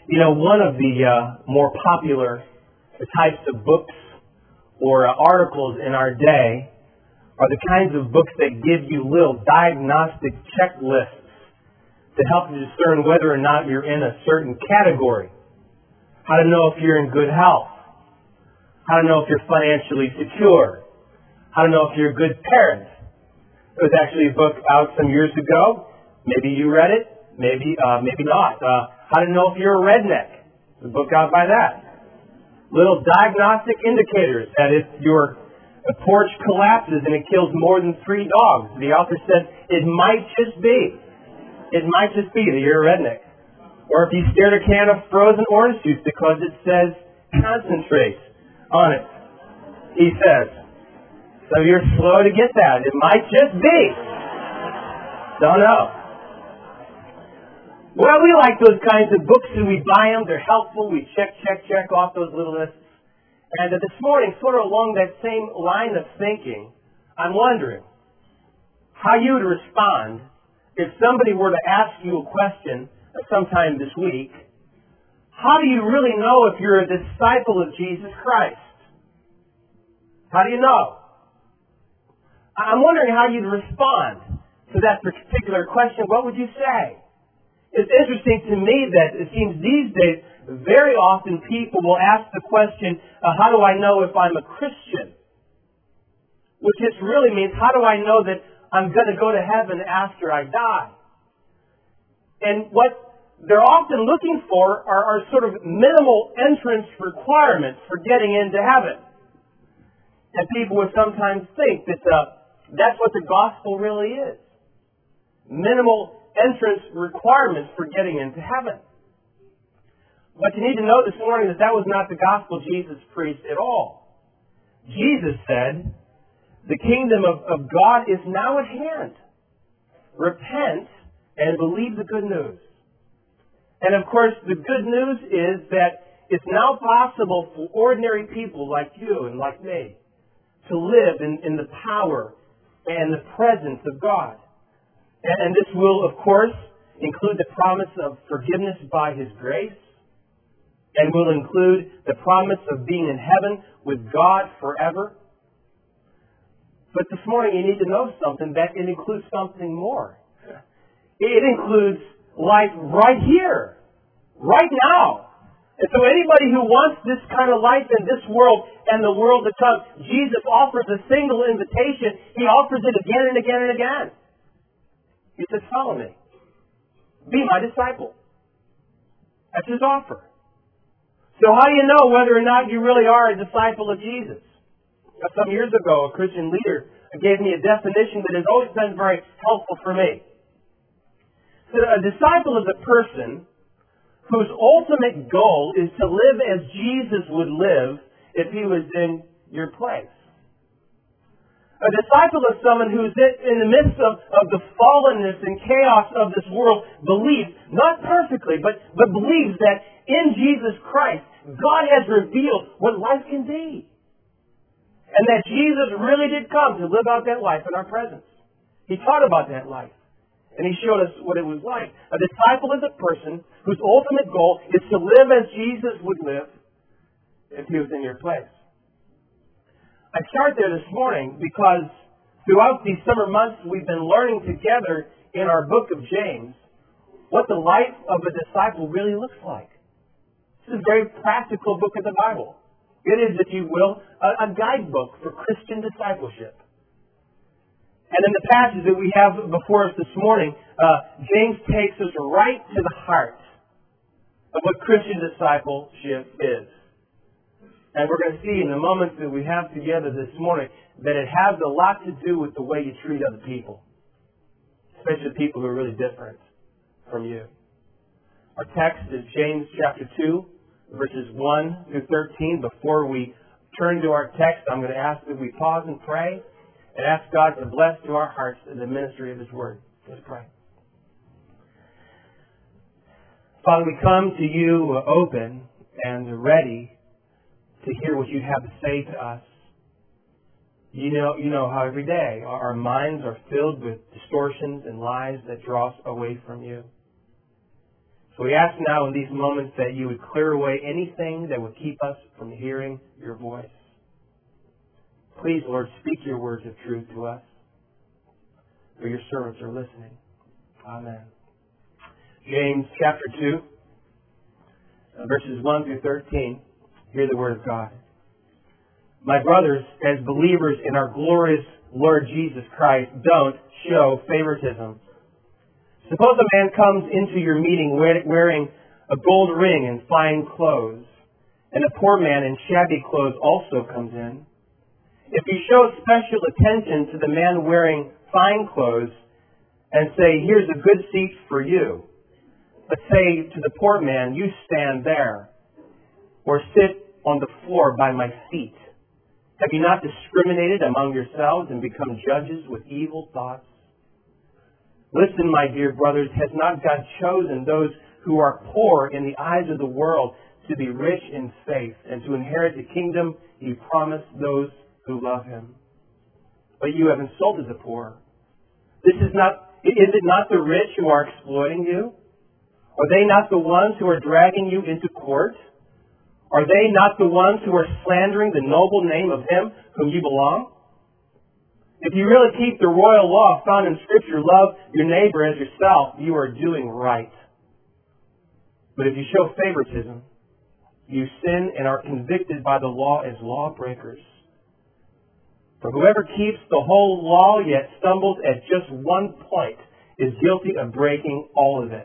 One of the more popular types of books or articles in our day are the kinds of books that give you little diagnostic checklists to help you discern whether or not you're in a certain category. How to know if you're in good health. How to know if you're financially secure. How to know if you're a good parent. There was actually a book out some years ago. Maybe you read it. Maybe not. How to know if you're a redneck. There's a book out by that. Little diagnostic indicators that if your porch collapses and it kills more than 3 dogs, the author said it might just be that you're a redneck. Or if you stared a can of frozen orange juice because it says concentrate on it. He says. So you're slow to get that. It might just be. Don't know. Well, we like those kinds of books and we buy them. They're helpful. We check off those little lists. And this morning, sort of along that same line of thinking, I'm wondering how you would respond if somebody were to ask you a question sometime this week. How do you really know if you're a disciple of Jesus Christ? How do you know? I'm wondering how you'd respond to that particular question. What would you say? It's interesting to me that it seems these days very often people will ask the question, how do I know if I'm a Christian? Which just really means, how do I know that I'm going to go to heaven after I die? And what they're often looking for are sort of minimal entrance requirements for getting into heaven. And people would sometimes think that that's what the gospel really is. Minimal entrance requirements for getting into heaven. But you need to know this morning that was not the gospel Jesus preached at all. Jesus said, the kingdom of God is now at hand. Repent and believe the good news. And of course, the good news is that it's now possible for ordinary people like you and like me to live in the power and the presence of God. And this will, of course, include the promise of forgiveness by His grace, and will include the promise of being in heaven with God forever. But this morning you need to know something, that it includes something more. It includes life right here, right now. And so anybody who wants this kind of life in this world and the world to come, Jesus offers a single invitation. He offers it again and again and again. He says, follow me. Be my disciple. That's His offer. So how do you know whether or not you really are a disciple of Jesus? Some years ago, a Christian leader gave me a definition that has always been very helpful for me. So a disciple is a person whose ultimate goal is to live as Jesus would live if He was in your place. A disciple is someone who's in the midst of the fallenness and chaos of this world, believes, not perfectly, but believes that in Jesus Christ, God has revealed what life can be. And that Jesus really did come to live out that life in our presence. He taught about that life. And He showed us what it was like. A disciple is a person whose ultimate goal is to live as Jesus would live if He was in your place. I start there this morning because throughout these summer months we've been learning together in our book of James what the life of a disciple really looks like. This is a very practical book of the Bible. It is, if you will, a guidebook for Christian discipleship. And in the passage that we have before us this morning, James takes us right to the heart of what Christian discipleship is. And we're going to see in the moments that we have together this morning that it has a lot to do with the way you treat other people, especially people who are really different from you. Our text is James chapter 2, verses 1 through 13. Before we turn to our text, I'm going to ask that we pause and pray and ask God to bless to our hearts the ministry of His Word. Let's pray. Father, we come to You open and ready to hear what You have to say to us. You know how every day our minds are filled with distortions and lies that draw us away from You. So we ask now in these moments that you would clear away anything that would keep us from hearing your voice. Please, Lord, speak your words of truth to us, for your servants are listening. Amen. James chapter 2, verses 1 through 13. Hear the word of God. My brothers, as believers in our glorious Lord Jesus Christ, don't show favoritism. Suppose a man comes into your meeting wearing a gold ring and fine clothes, and a poor man in shabby clothes also comes in. If you show special attention to the man wearing fine clothes and say, here's a good seat for you, but say to the poor man, you stand there, or sit on the floor by my feet, have you not discriminated among yourselves and become judges with evil thoughts? Listen, my dear brothers, has not God chosen those who are poor in the eyes of the world to be rich in faith and to inherit the kingdom he promised those who love him? But you have insulted the poor. Is it not the rich who are exploiting you? Are they not the ones who are dragging you into court? Are they not the ones who are slandering the noble name of him whom you belong? If you really keep the royal law found in Scripture, love your neighbor as yourself, you are doing right. But if you show favoritism, you sin and are convicted by the law as lawbreakers. For whoever keeps the whole law yet stumbles at just one point is guilty of breaking all of it.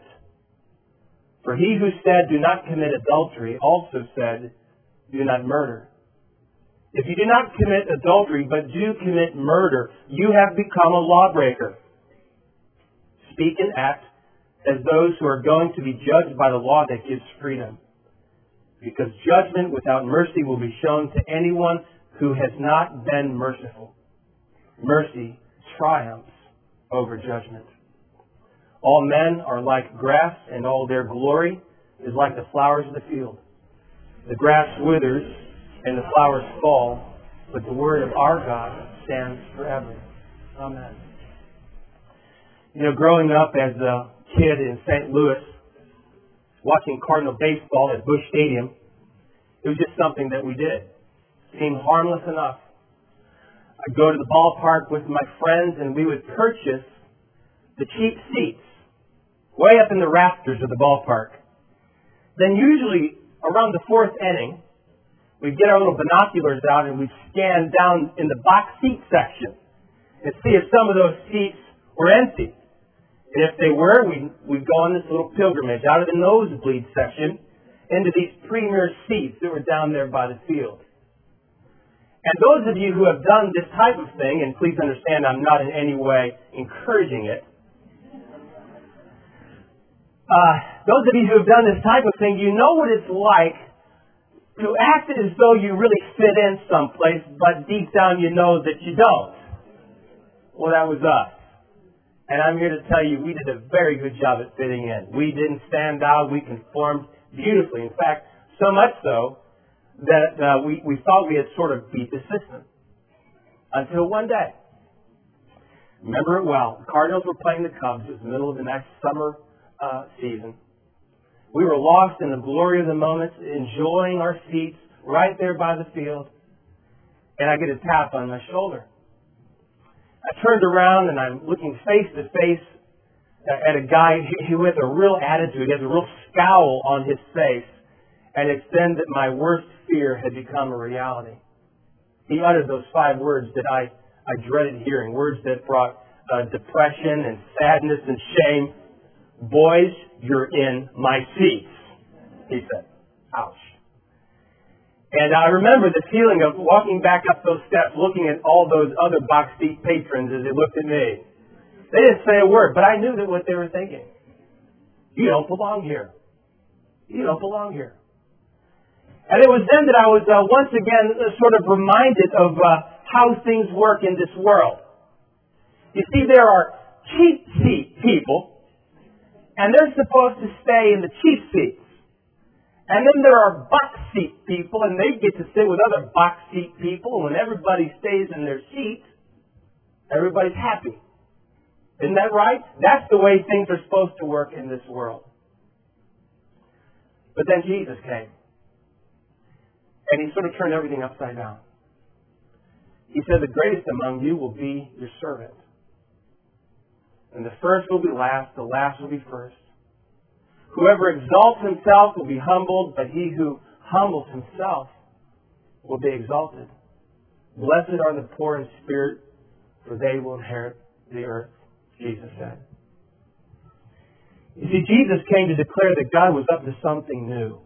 For he who said, do not commit adultery, also said, do not murder. If you do not commit adultery, but do commit murder, you have become a lawbreaker. Speak and act as those who are going to be judged by the law that gives freedom. Because judgment without mercy will be shown to anyone who has not been merciful. Mercy triumphs over judgment. All men are like grass, and all their glory is like the flowers of the field. The grass withers, and the flowers fall, but the word of our God stands forever. Amen. Growing up as a kid in St. Louis, watching Cardinal baseball at Busch Stadium, it was just something that we did. It seemed harmless enough. I'd go to the ballpark with my friends, and we would purchase the cheap seats way up in the rafters of the ballpark. Then usually around the fourth inning, we'd get our little binoculars out and we'd scan down in the box seat section and see if some of those seats were empty. And if they were, we'd go on this little pilgrimage out of the nosebleed section into these premier seats that were down there by the field. And those of you who have done this type of thing, and please understand I'm not in any way encouraging it, those of you who have done this type of thing, you know what it's like to act as though you really fit in someplace, but deep down you know that you don't. Well, that was us. And I'm here to tell you, we did a very good job at fitting in. We didn't stand out. We conformed beautifully. In fact, so much so that we thought we had sort of beat the system. Until one day. Remember it well. The Cardinals were playing the Cubs. It was the middle of the next summer season. We were lost in the glory of the moment, enjoying our seats right there by the field. And I get a tap on my shoulder. I turned around and I'm looking face to face at a guy who has a real attitude. He has a real scowl on his face. And it's then that my worst fear had become a reality. He uttered those 5 words that I dreaded hearing, words that brought depression and sadness and shame. Boys, you're in my seats, he said. Ouch. And I remember the feeling of walking back up those steps, looking at all those other box seat patrons as they looked at me. They didn't say a word, but I knew that what they were thinking. You don't belong here. You don't belong here. And it was then that I was once again sort of reminded of how things work in this world. You see, there are cheap seat people, and they're supposed to stay in the cheap seats. And then there are box seat people, and they get to sit with other box seat people. And when everybody stays in their seat, everybody's happy. Isn't that right? That's the way things are supposed to work in this world. But then Jesus came. And he sort of turned everything upside down. He said, the greatest among you will be your servant. And the first will be last, the last will be first. Whoever exalts himself will be humbled, but he who humbles himself will be exalted. Blessed are the poor in spirit, for they will inherit the earth, Jesus said. You see, Jesus came to declare that God was up to something new.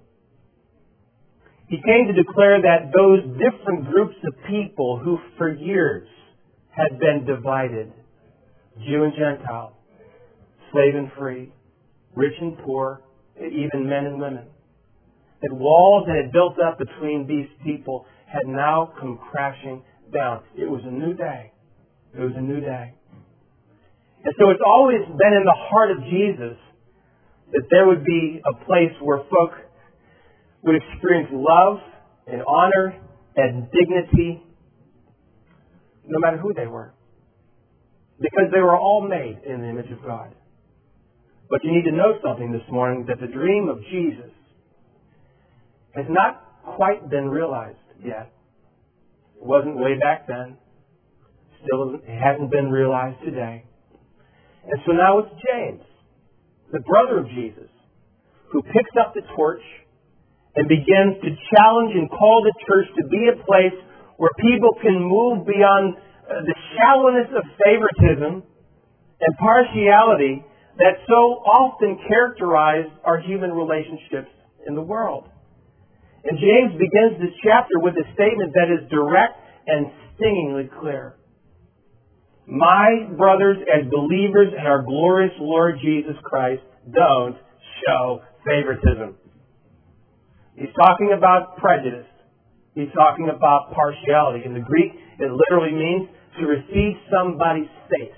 He came to declare that those different groups of people who for years had been divided, Jew and Gentile, slave and free, rich and poor, even men and women, that walls that had built up between these people had now come crashing down. It was a new day. It was a new day. And so it's always been in the heart of Jesus that there would be a place where folk would experience love and honor and dignity no matter who they were. Because they were all made in the image of God. But you need to know something this morning, that the dream of Jesus has not quite been realized yet. It wasn't way back then. Still, it hasn't been realized today. And so now it's James, the brother of Jesus, who picks up the torch and begins to challenge and call the church to be a place where people can move beyond the shallowness of favoritism and partiality that so often characterize our human relationships in the world. And James begins this chapter with a statement that is direct and stingingly clear. My brothers, as believers in our glorious Lord Jesus Christ, don't show favoritism. He's talking about prejudice. He's talking about partiality. In the Greek, it literally means to receive somebody's face.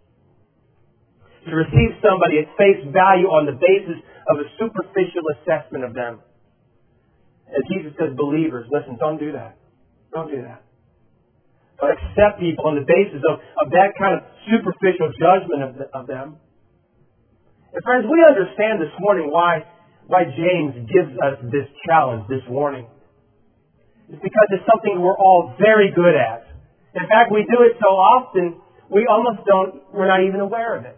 To receive somebody at face value on the basis of a superficial assessment of them. And Jesus says, believers, listen, don't do that. Don't do that. Don't accept people on the basis of that kind of superficial judgment of them. And friends, we understand this morning why James gives us this challenge, this warning. It's because it's something we're all very good at. In fact, we do it so often, we're not even aware of it.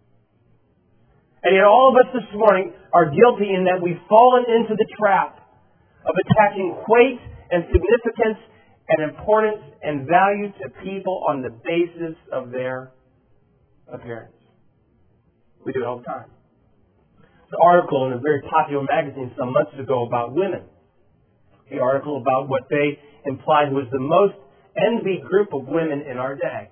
And yet all of us this morning are guilty in that we've fallen into the trap of attaching weight and significance and importance and value to people on the basis of their appearance. We do it all the time. An article in a very popular magazine some months ago about women. The article about what they implied was the most envied group of women in our day.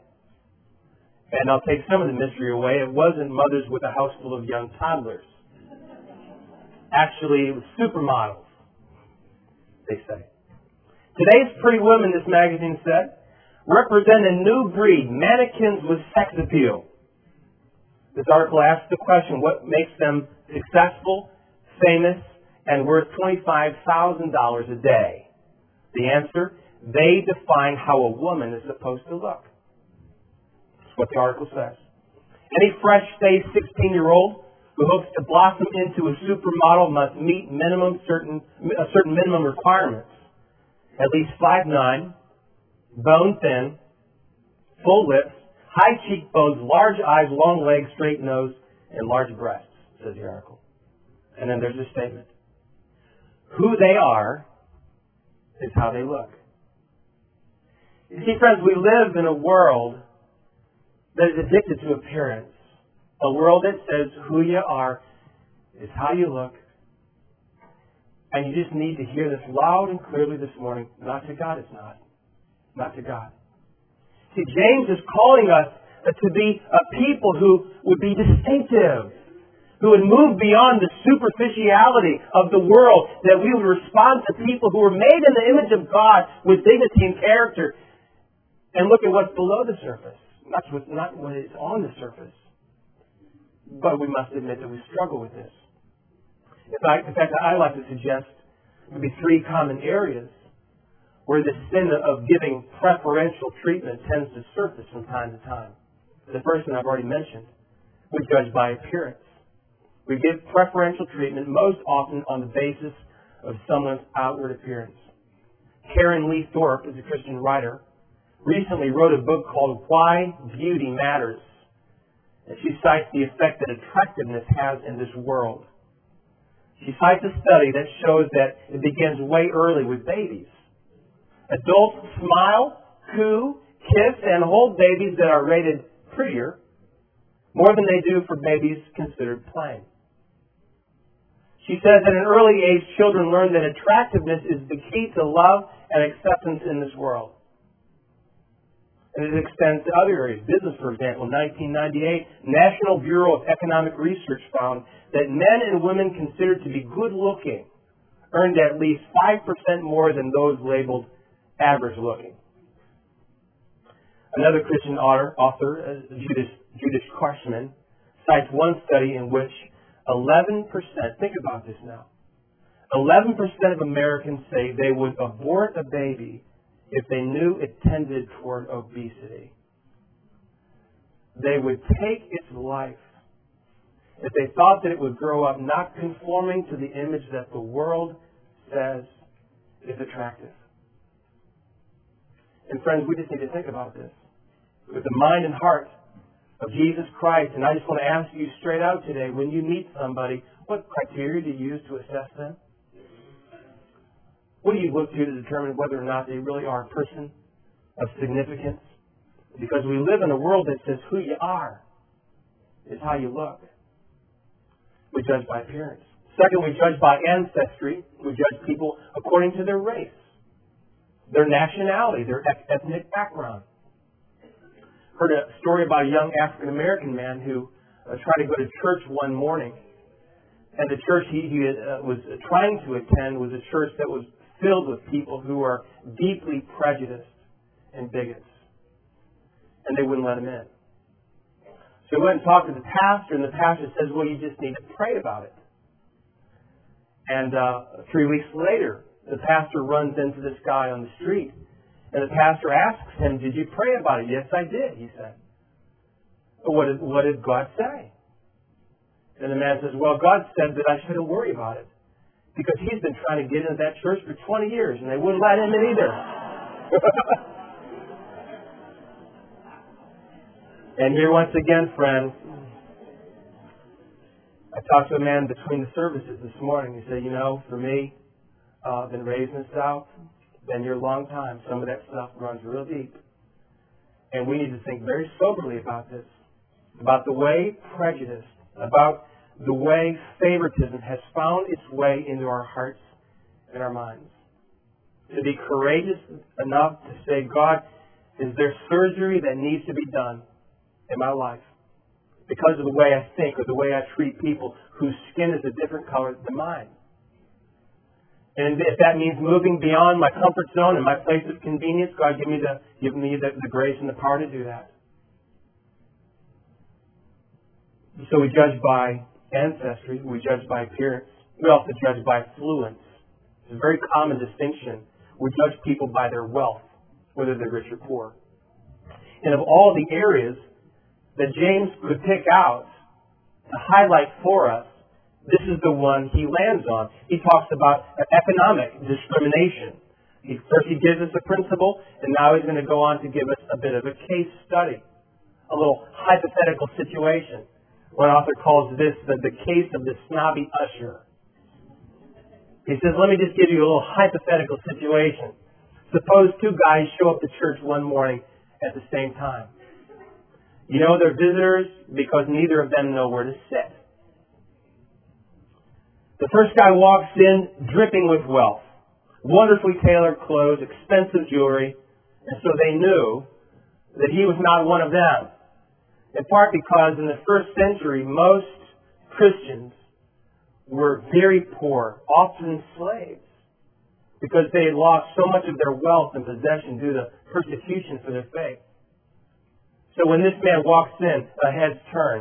And I'll take some of the mystery away. It wasn't mothers with a house full of young toddlers. Actually, it was supermodels, they say. Today's pretty women, this magazine said, represent a new breed, mannequins with sex appeal. This article asks the question, what makes them successful, famous, and worth $25,000 a day? The answer, they define how a woman is supposed to look. That's what the article says. Any fresh-faced 16-year-old who hopes to blossom into a supermodel must meet certain minimum requirements. At least 5'9", bone-thin, full lips, high cheekbones, large eyes, long legs, straight nose, and large breasts, says the article. And then there's a statement. Who they are is how they look. You see, friends, we live in a world that is addicted to appearance. A world that says who you are is how you look. And you just need to hear this loud and clearly this morning. Not to God, it's not. Not to God. See, James is calling us to be a people who would be distinctive, who would move beyond the superficiality of the world, that we would respond to people who are made in the image of God with dignity and character, and look at what's below the surface, not what is on the surface. But we must admit that we struggle with this. In fact, I like to suggest maybe three common areas where the sin of giving preferential treatment tends to surface from time to time. The first one I've already mentioned. We judge by appearance. We give preferential treatment most often on the basis of someone's outward appearance. Karen Lee Thorpe is a Christian writer, recently wrote a book called Why Beauty Matters. And she cites the effect that attractiveness has in this world. She cites a study that shows that it begins way early with babies. Adults smile, coo, kiss, and hold babies that are rated prettier more than they do for babies considered plain. She says at an early age, children learn that attractiveness is the key to love and acceptance in this world. And it extends to other areas. Business, for example, in 1998, National Bureau of Economic Research found that men and women considered to be good-looking earned at least 5% more than those labeled average-looking. Another Christian author, Judith Karshman, cites one study in which 11%, think about this now, 11% of Americans say they would abort a baby if they knew it tended toward obesity. They would take its life if they thought that it would grow up not conforming to the image that the world says is attractive. And friends, we just need to think about this with the mind and heart of Jesus Christ. And I just want to ask you straight out today, when you meet somebody, what criteria do you use to assess them? What do you look to determine whether or not they really are a person of significance? Because we live in a world that says who you are is how you look. We judge by appearance. Second, we judge by ancestry. We judge people according to their race, their nationality, their ethnic background. Heard a story about a young African-American man who tried to go to church one morning. And the church he was trying to attend was a church that was filled with people who are deeply prejudiced and bigots. And they wouldn't let him in. So he went and talked to the pastor, and the pastor says, well, you just need to pray about it. And 3 weeks later, the pastor runs into this guy on the street, and the pastor asks him, did you pray about it? Yes, I did, he said. But what did God say? And the man says, well, God said that I shouldn't worry about it, because he's been trying to get into that church for 20 years, and they wouldn't let him in either. And here once again, friends, I talked to a man between the services this morning. He said, you know, for me, I've been raised in the South, been here a long time. Some of that stuff runs real deep. And we need to think very soberly about this, about the way prejudice, about the way favoritism has found its way into our hearts and our minds. To be courageous enough to say, God, is there surgery that needs to be done in my life because of the way I think or the way I treat people whose skin is a different color than mine? And if that means moving beyond my comfort zone and my place of convenience, God, give me the grace and the power to do that. So we judge by ancestry. We judge by appearance. We also judge by affluence. It's a very common distinction. We judge people by their wealth, whether they're rich or poor. And of all the areas that James could pick out to highlight for us, this is the one he lands on. He talks about economic discrimination. First he gives us a principle, and now he's going to go on to give us a bit of a case study, a little hypothetical situation. One author calls this the case of the snobby usher. He says, let me just give you a little hypothetical situation. Suppose two guys show up to church one morning at the same time. You know they're visitors because neither of them know where to sit. The first guy walks in dripping with wealth, wonderfully tailored clothes, expensive jewelry, and so they knew that he was not one of them. In part because in the first century, most Christians were very poor, often slaves, because they had lost so much of their wealth and possession due to persecution for their faith. So when this man walks in, a head's turn.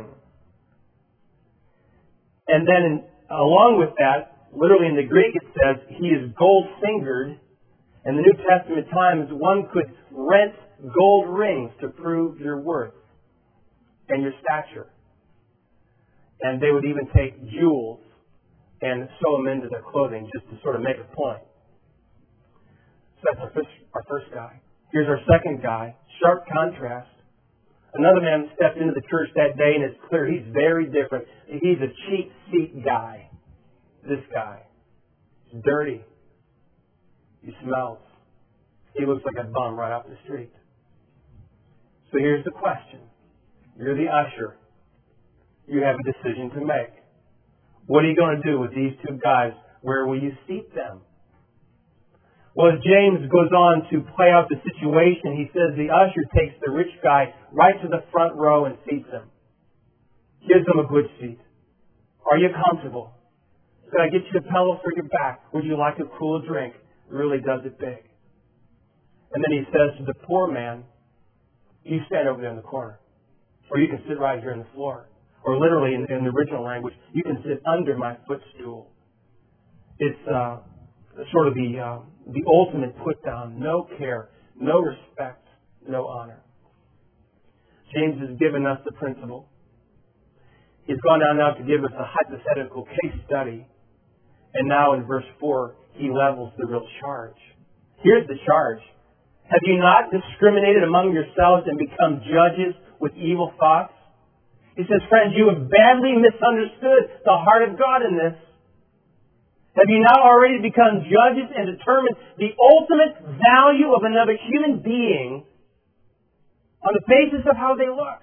And then along with that, literally in the Greek it says, he is gold-fingered. In the New Testament times, one could rent gold rings to prove your worth and your stature. And they would even take jewels and sew them into their clothing just to sort of make a point. So that's our first guy. Here's our second guy. Sharp contrast. Another man stepped into the church that day, and it's clear he's very different. He's a cheap seat guy. This guy. He's dirty. He smells. He looks like a bum right off the street. So here's the question. You're the usher. You have a decision to make. What are you going to do with these two guys? Where will you seat them? Well, as James goes on to play out the situation, he says the usher takes the rich guy right to the front row and seats him. Gives him a good seat. Are you comfortable? Can I get you a pillow for your back? Would you like a cool drink? Really does it big. And then he says to the poor man, you stand over there in the corner. Or you can sit right here on the floor. Or literally in the original language, you can sit under my footstool. It's sort of the ultimate put down. No care, no respect, no honor. James has given us the principle. He's gone down now to give us a hypothetical case study. And now in verse 4, he levels the real charge. Here's the charge. Have you not discriminated among yourselves and become judges with evil thoughts? He says, friends, you have badly misunderstood the heart of God in this. Have you not already become judges and determined the ultimate value of another human being on the basis of how they look?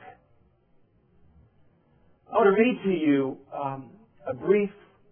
I want to read to you a brief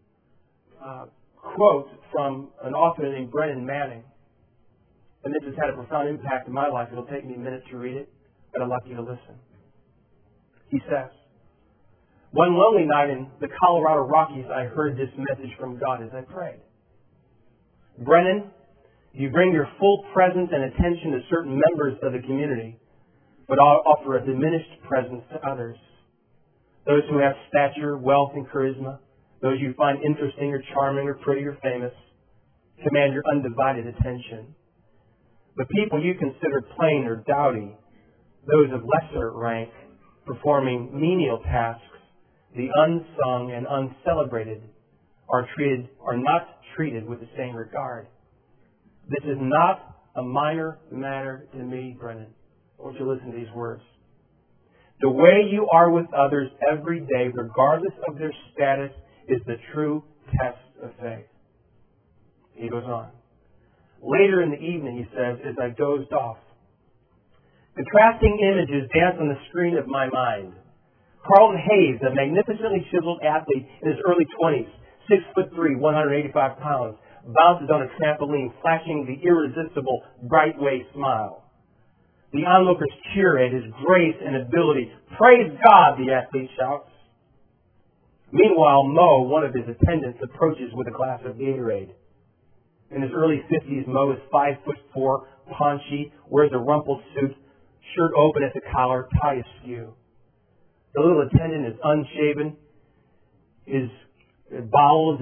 quote from an author named Brennan Manning. And this has had a profound impact in my life. It'll take me a minute to read it, but I'd like you to listen. He says, one lonely night in the Colorado Rockies, I heard this message from God as I prayed. Brennan, you bring your full presence and attention to certain members of the community, but offer a diminished presence to others. Those who have stature, wealth, and charisma, those you find interesting or charming or pretty or famous, command your undivided attention. The people you consider plain or dowdy, those of lesser rank, performing menial tasks, the unsung and uncelebrated, are not treated with the same regard. This is not a minor matter to me, Brennan. I want you to listen to these words. The way you are with others every day, regardless of their status, is the true test of faith. He goes on. Later in the evening, he says, as I dozed off, contrasting images danced on the screen of my mind. Carlton Hayes, a magnificently chiseled athlete in his early 20s, 6'3", 185 pounds, bounces on a trampoline, flashing the irresistible Brightway smile. The onlookers cheer at his grace and ability. Praise God, the athlete shouts. Meanwhile, Mo, one of his attendants, approaches with a glass of Gatorade. In his early 50s, Mo is 5'4", paunchy, wears a rumpled suit, shirt open at the collar, tie askew. The little attendant is unshaven. His bowels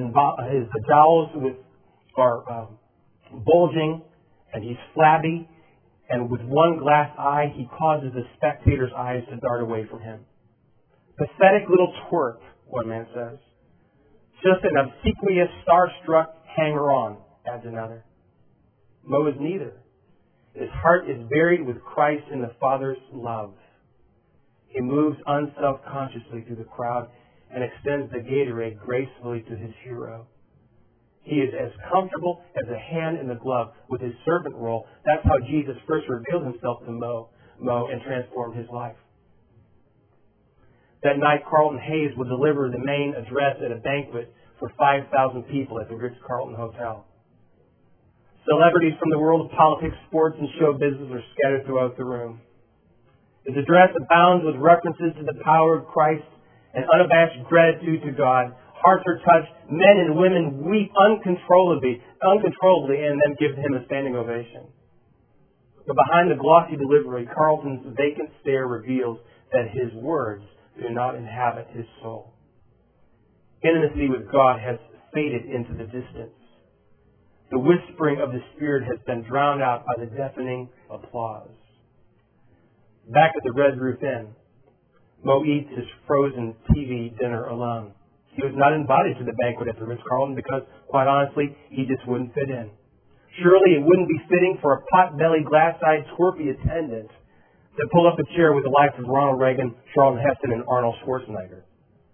are bulging, and he's flabby. And with one glass eye, he causes the spectators' eyes to dart away from him. Pathetic little twerp, one man says. Just an obsequious, starstruck hanger-on, adds another. Mo is neither. His heart is buried with Christ in the Father's love. He moves unself-consciously through the crowd and extends the Gatorade gracefully to his hero. He is as comfortable as a hand in the glove with his servant role. That's how Jesus first revealed himself to Mo and transformed his life. That night, Carlton Hayes would deliver the main address at a banquet for 5,000 people at the Ritz-Carlton Hotel. Celebrities from the world of politics, sports, and show business are scattered throughout the room. His address abounds with references to the power of Christ and unabashed gratitude to God. Hearts are touched. Men and women weep uncontrollably, and then give him a standing ovation. But behind the glossy delivery, Carlton's vacant stare reveals that his words do not inhabit his soul. Intimacy with God has faded into the distance. The whispering of the Spirit has been drowned out by the deafening applause. Back at the Red Roof Inn, Mo eats his frozen TV dinner alone. He was not invited to the banquet at the Ritz-Carlton because, quite honestly, he just wouldn't fit in. Surely it wouldn't be fitting for a pot-bellied, glass-eyed, twerpy attendant to pull up a chair with the likes of Ronald Reagan, Charlton Heston, and Arnold Schwarzenegger.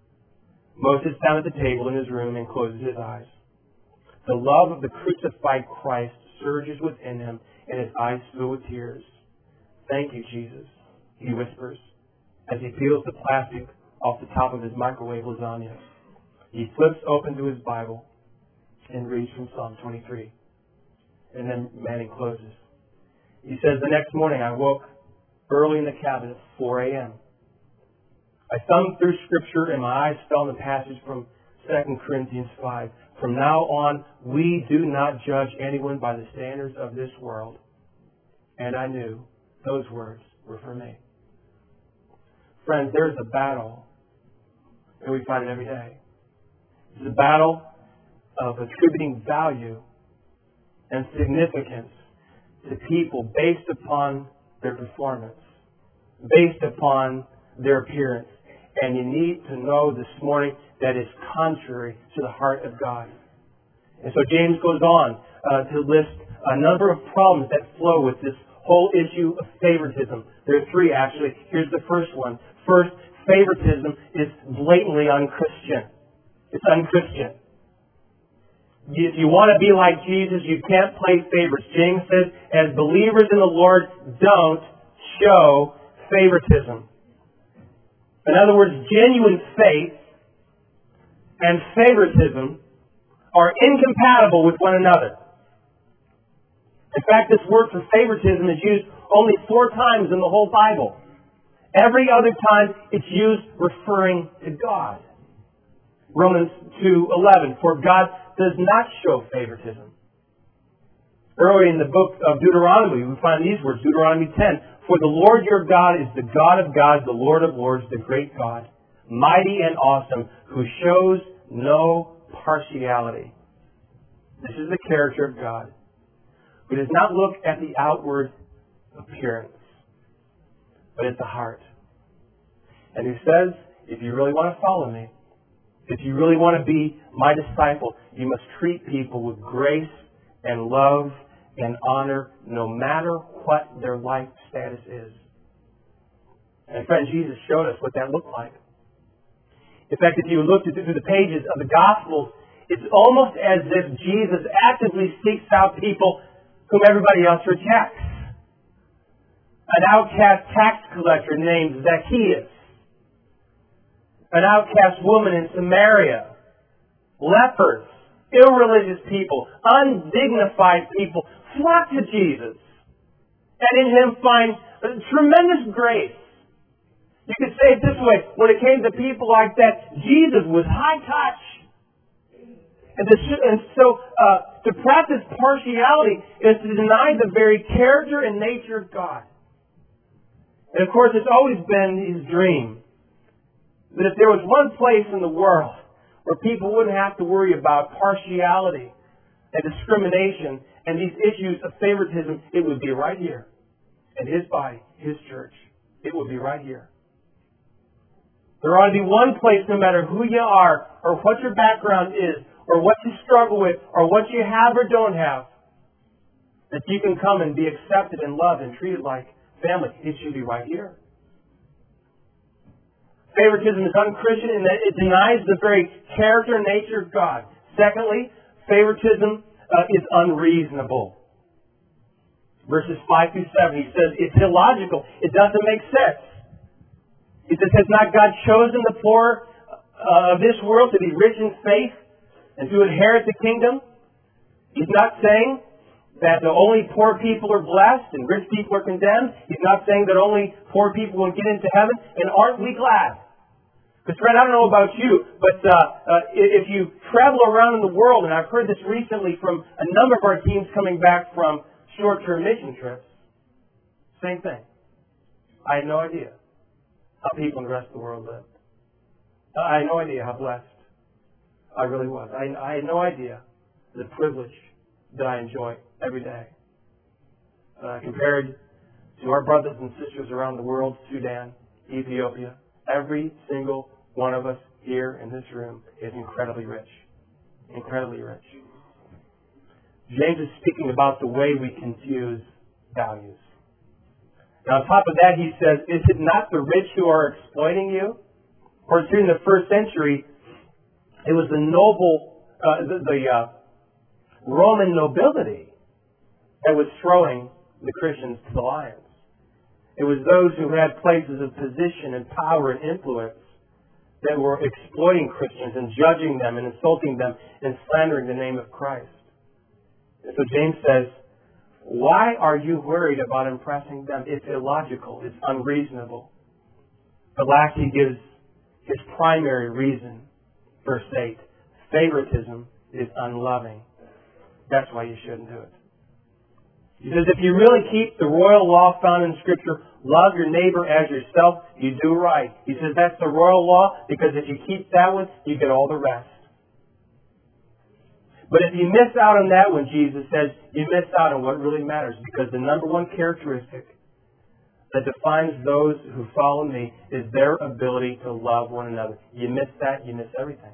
Mo sits down at the table in his room and closes his eyes. The love of the crucified Christ surges within him, and his eyes fill with tears. "Thank you, Jesus," he whispers, as he peels the plastic off the top of his microwave lasagna. He flips open to his Bible and reads from Psalm 23. And then Manning closes. He says, "The next morning I woke early in the cabin at 4 a.m. I thumbed through Scripture and my eyes fell on the passage from 2 Corinthians 5. From now on, we do not judge anyone by the standards of this world." And I knew those words were for me. Friends, there's a battle, and we fight it every day. It's a battle of attributing value and significance to people based upon their performance, based upon their appearance. And you need to know this morning that is contrary to the heart of God. And so James goes on to list a number of problems that flow with this whole issue of favoritism. There are three, actually. Here's the first one. First, favoritism is blatantly unchristian. It's unchristian. If you want to be like Jesus, you can't play favorites. James says, as believers in the Lord, don't show favoritism. In other words, genuine faith and favoritism are incompatible with one another. In fact, this word for favoritism is used only 4 times in the whole Bible. Every other time it's used referring to God. Romans 2:11, for God does not show favoritism. Earlier in the book of Deuteronomy, we find these words, Deuteronomy 10, for the Lord your God is the God of gods, the Lord of lords, the great God, mighty and awesome, who shows no partiality. This is the character of God, who does not look at the outward appearance, but at the heart. And who says, if you really want to follow me, if you really want to be my disciple, you must treat people with grace and love and honor, no matter what their life status is. And friend, Jesus showed us what that looked like. In fact, if you look through the pages of the Gospels, it's almost as if Jesus actively seeks out people whom everybody else rejects. An outcast tax collector named Zacchaeus. An outcast woman in Samaria. Lepers. Irreligious people. Undignified people flock to Jesus. And in Him find tremendous grace. You could say it this way. When it came to people like that, Jesus was high touch. And so to practice partiality is to deny the very character and nature of God. And of course, it's always been His dream that if there was one place in the world where people wouldn't have to worry about partiality and discrimination and these issues of favoritism, it would be right here. In His body, His church. It would be right here. There ought to be one place, no matter who you are, or what your background is, or what you struggle with, or what you have or don't have, that you can come and be accepted and loved and treated like family. It should be right here. Favoritism is unchristian in that it denies the very character and nature of God. Secondly, favoritism is unreasonable. Verses 5 through 7, he says, it's illogical. It doesn't make sense. He says, has not God chosen the poor of this world to be rich in faith and to inherit the kingdom? He's not saying that only poor people are blessed and rich people are condemned. He's not saying that only poor people will get into heaven. And aren't we glad? Because, friend, I don't know about you, but if you travel around in the world, and I've heard this recently from a number of our teams coming back from short-term mission trips, same thing. I had no idea how people in the rest of the world lived. I had no idea how blessed I really was. I had no idea the privilege that I enjoy every day. Compared to our brothers and sisters around the world, Sudan, Ethiopia, Every single one of us here in this room is incredibly rich. Incredibly rich. James is speaking about the way we confuse values. Now, on top of that, he says, is it not the rich who are exploiting you? Of course, during the first century, it was the Roman nobility that was throwing the Christians to the lions. It was those who had places of position and power and influence that were exploiting Christians and judging them and insulting them and slandering the name of Christ. And so James says, why are you worried about impressing them? It's illogical. It's unreasonable. But last he gives his primary reason, verse 8. Favoritism is unloving. That's why you shouldn't do it. He says, if you really keep the royal law found in Scripture, love your neighbor as yourself, you do right. He says that's the royal law because if you keep that one, you get all the rest. But if you miss out on that one, Jesus says, you miss out on what really matters, because the number one characteristic that defines those who follow me is their ability to love one another. You miss that, you miss everything.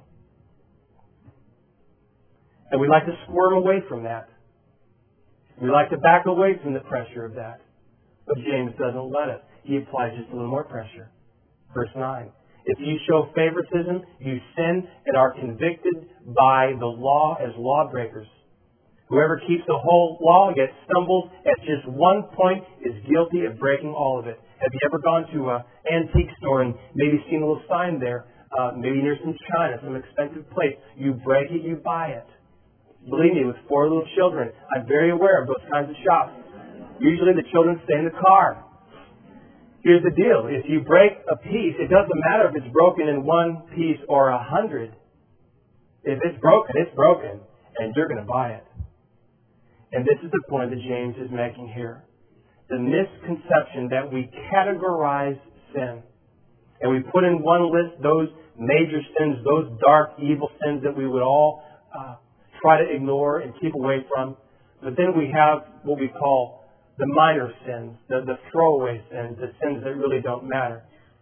And we like to squirm away from that. We like to back away from the pressure of that. But James doesn't let us. He applies just a little more pressure. Verse 9. If you show favoritism, you sin and are convicted by the law as lawbreakers. Whoever keeps the whole law yet stumbles at just one point is guilty of breaking all of it. Have you ever gone to an antique store and maybe seen a little sign there, maybe near some china, some expensive plate? You break it, you buy it. Believe me, with 4 little children, I'm very aware of those kinds of shops. Usually the children stay in the car. Here's the deal. If you break a piece, it doesn't matter if it's broken in 1 piece or 100. If it's broken, it's broken, and you're going to buy it. And this is the point that James is making here. The misconception that we categorize sin. And we put in one list those major sins, those dark, evil sins that we would all try to ignore and keep away from. But then we have what we call the minor sins, the throwaway sins, the sins that really don't matter.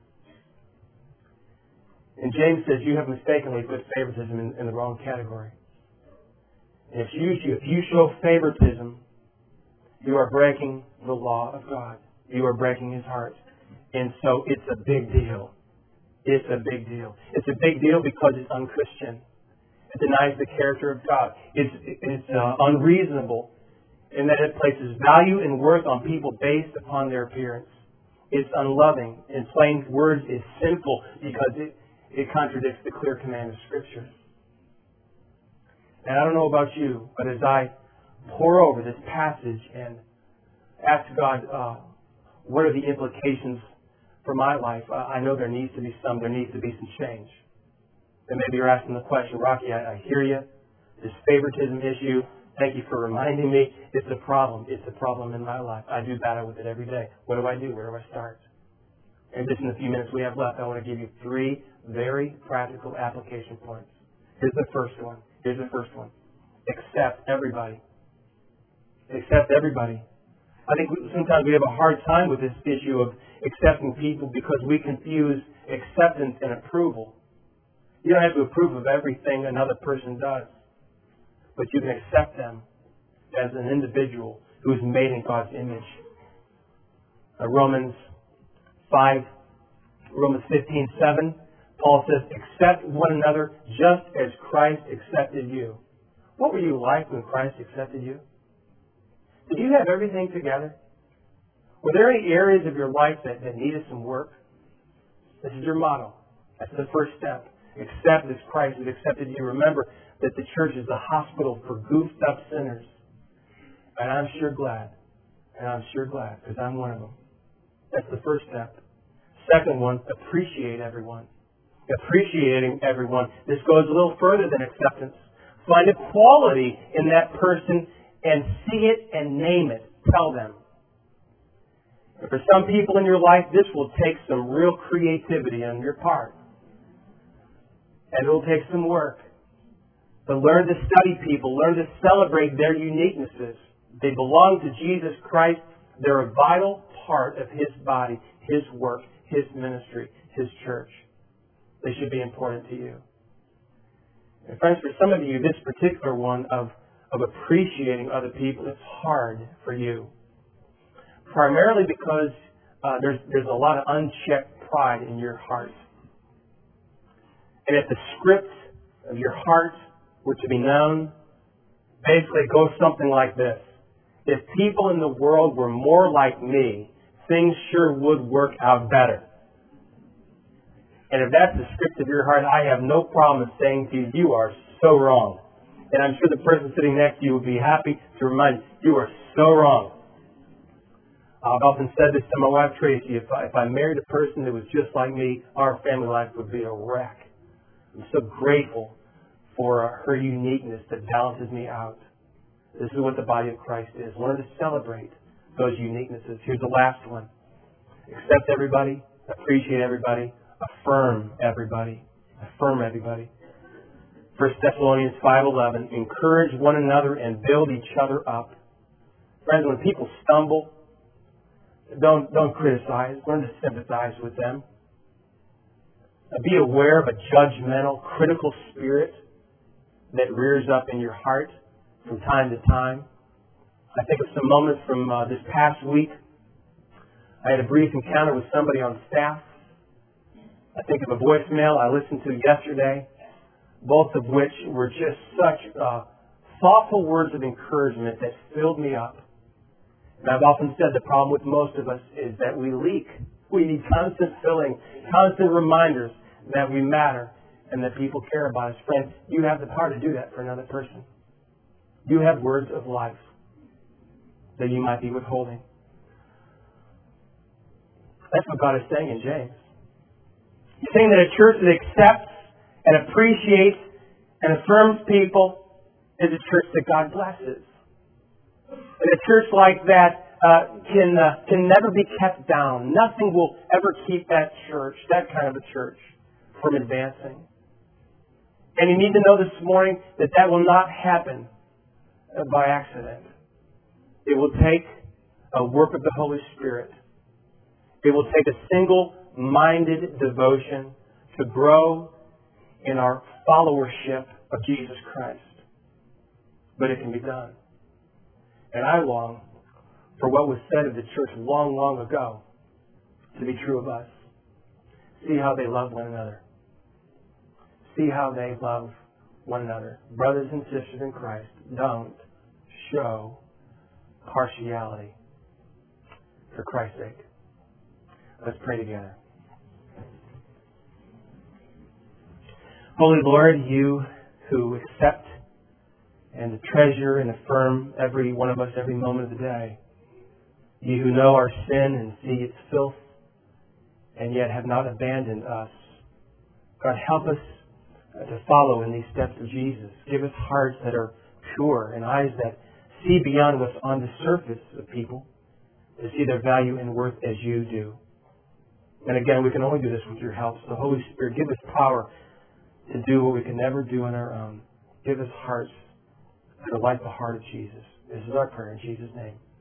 And James says you have mistakenly put favoritism in the wrong category. And if you show favoritism, you are breaking the law of God. You are breaking His heart. And so it's a big deal. It's a big deal. It's a big deal because it's unchristian. It denies the character of God. It's unreasonable in that it places value and worth on people based upon their appearance. It's unloving. In plain words, it's sinful because it contradicts the clear command of Scripture. And I don't know about you, but as I pore over this passage and ask God, what are the implications for my life? I know there needs to be some change. And maybe you're asking the question, Rocky, I hear you. This favoritism issue, thank you for reminding me. It's a problem. It's a problem in my life. I do battle with it every day. What do I do? Where do I start? And just in the few minutes we have left, I want to give you 3 very practical application points. Here's the first one. Accept everybody. Accept everybody. I think sometimes we have a hard time with this issue of accepting people because we confuse acceptance and approval. You don't have to approve of everything another person does, but you can accept them as an individual who is made in God's image. Romans 15:7, Paul says, accept one another just as Christ accepted you. What were you like when Christ accepted you? Did you have everything together? Were there any areas of your life that needed some work? This is your motto. That's the first step. Accept as Christ has accepted you. Remember that the church is a hospital for goofed up sinners. And I'm sure glad, because I'm one of them. That's the first step. Second one, appreciate everyone. Appreciating everyone. This goes a little further than acceptance. Find a quality in that person and see it and name it. Tell them. And for some people in your life, this will take some real creativity on your part. And it will take some work. But learn to study people. Learn to celebrate their uniquenesses. They belong to Jesus Christ. They're a vital part of His body, His work, His ministry. His church. They should be important to you. And friends, for some of you, this particular one of appreciating other people is hard for you. Primarily because there's a lot of unchecked pride in your heart. And if the script of your heart were to be known, basically it goes something like this. If people in the world were more like me, things sure would work out better. And if that's the script of your heart, I have no problem saying to you, you are so wrong. And I'm sure the person sitting next to you would be happy to remind you are so wrong. I've often said this to my wife, Tracy, if I married a person that was just like me, our family life would be a wreck. I'm so grateful for her uniqueness that balances me out. This is what the body of Christ is. We wanted to celebrate those uniquenesses. Here's the last one. Accept everybody, appreciate everybody, affirm everybody. Affirm everybody. 1 Thessalonians 5:11, encourage one another and build each other up. Friends, when people stumble, don't criticize. Learn to sympathize with them. Be aware of a judgmental, critical spirit that rears up in your heart from time to time. I think of some moments from this past week. I had a brief encounter with somebody on staff. I think of a voicemail I listened to yesterday, both of which were just such thoughtful words of encouragement that filled me up. And I've often said the problem with most of us is that we leak. We need constant filling, constant reminders that we matter and that people care about us. Friends, you have the power to do that for another person. You have words of life that you might be withholding. That's what God is saying in James. He's saying that a church that accepts and appreciates and affirms people is a church that God blesses. And a church like that can never be kept down. Nothing will ever keep that church, that kind of a church, from advancing. And you need to know this morning that that will not happen by accident. It will take a work of the Holy Spirit. It will take a single-minded devotion to grow in our followership of Jesus Christ. But it can be done. And I long for what was said of the church long, long ago to be true of us. See how they love one another. See how they love one another. Brothers and sisters in Christ, don't show partiality for Christ's sake. Let's pray together. Holy Lord, you who accept and treasure and affirm every one of us every moment of the day. You who know our sin and see its filth and yet have not abandoned us. God, help us to follow in these steps of Jesus. Give us hearts that are pure and eyes that see beyond what's on the surface of people, to see their value and worth as you do. And again, we can only do this with your help. So Holy Spirit, give us power to do what we can never do on our own. Give us hearts that are like the heart of Jesus. This is our prayer in Jesus' name.